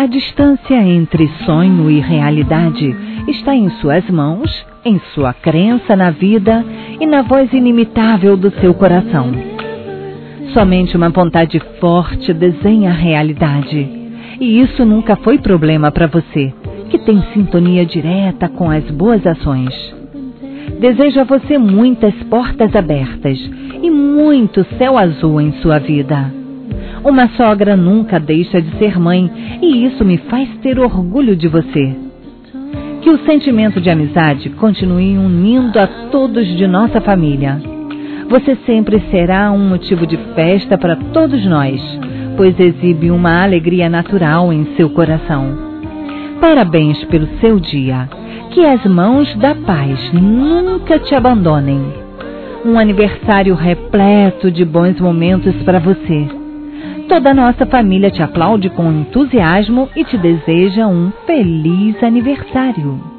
A distância entre sonho e realidade está em suas mãos, em sua crença na vida e na voz inimitável do seu coração. Somente uma vontade forte desenha a realidade. E isso nunca foi problema para você, que tem sintonia direta com as boas ações. Desejo a você muitas portas abertas e muito céu azul em sua vida. Uma sogra nunca deixa de ser mãe e isso me faz ter orgulho de você. Que o sentimento de amizade continue unindo a todos de nossa família. Você sempre será um motivo de festa para todos nós, pois exibe uma alegria natural em seu coração. Parabéns pelo seu dia. Que as mãos da paz nunca te abandonem. Um aniversário repleto de bons momentos para você. Toda a nossa família te aplaude com entusiasmo e te deseja um feliz aniversário.